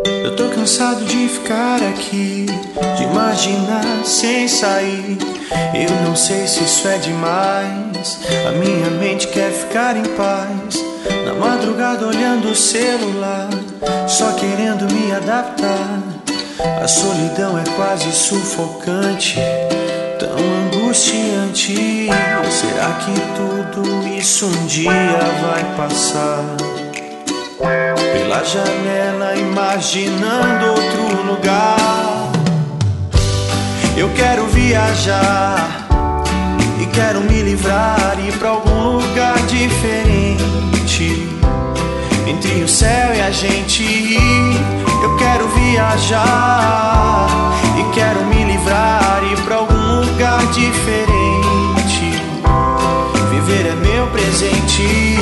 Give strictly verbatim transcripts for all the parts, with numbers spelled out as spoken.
Eu tô cansado de ficar aqui, de imaginar sem sair. Eu não sei se isso é demais. A minha mente quer ficar em paz. Na madrugada olhando o celular, só querendo me adaptar. A solidão é quase sufocante, tão angustiante. Será que tudo isso um dia vai passar? Pela janela imaginando outro lugar. Eu quero viajar e quero me livrar, ir pra algum lugar diferente, entre o céu e a gente. Eu quero viajar e quero me livrar, ir pra algum lugar diferente. Viver é meu presente.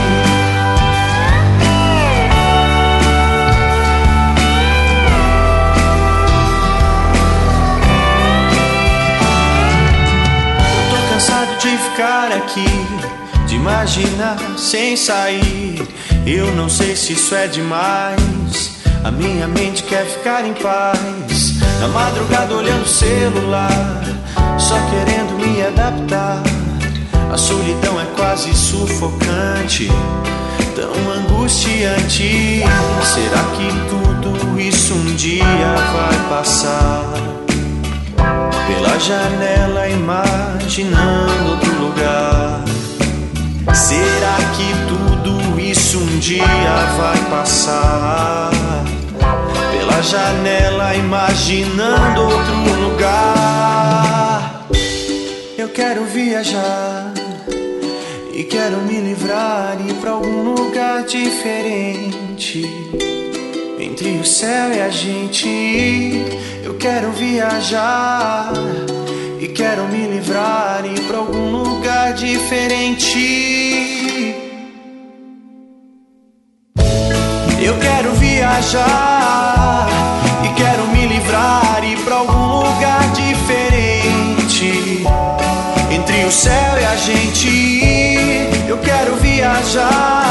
De ficar aqui, de imaginar sem sair. Eu não sei se isso é demais. A minha mente quer ficar em paz. Na madrugada olhando o celular, só querendo me adaptar. A solidão é quase sufocante, tão angustiante. Será que tudo isso um dia vai passar? Pela janela imaginando outro lugar. Será que tudo isso um dia vai passar? Pela janela imaginando outro lugar. Eu quero viajar e quero me livrar, ir pra algum lugar diferente, entre o céu e a gente. Eu quero viajar e quero me livrar, ir pra algum lugar diferente. Eu quero viajar e quero me livrar, ir pra algum lugar diferente, entre o céu e a gente. Eu quero viajar